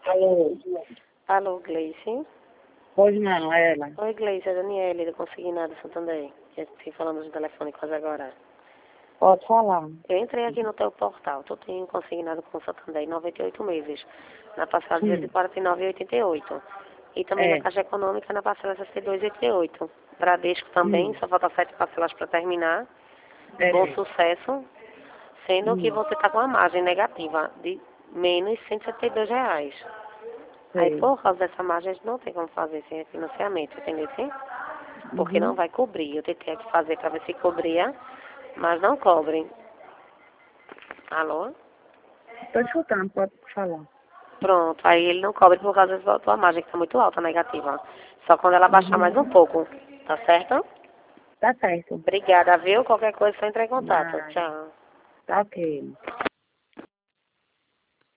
Alô? Alô, Gleice? Pois não, é ela. Oi, Gleice, é Daniele, do Consignado Santander. Que falamos no telefone quase agora. Pode falar. Eu entrei aqui no teu portal. Tu tem consignado com o Santander 98 meses. Na parcela de Sim. 49,88. E também na É. Caixa Econômica na parcela 62,88. Bradesco também, só falta 7 parcelas para terminar. Com É. sucesso. Sendo que você está com uma margem negativa de menos R$ 172. Aí, Sei. por causa dessa margem, a gente não tem como fazer esse refinanciamento, entendeu? Sim? Porque não Uhum. vai cobrir. Eu tentei aqui fazer para ver se cobria, mas não cobre. Alô? Estou escutando, pode falar. Pronto, aí ele não cobre por causa da tua margem, que está muito alta, negativa. Só quando ela baixar mais um Uhum. pouco, tá certo? Tá certo. Obrigada, viu? Qualquer coisa, só entrar em contato. Mas, Tchau. tá ok.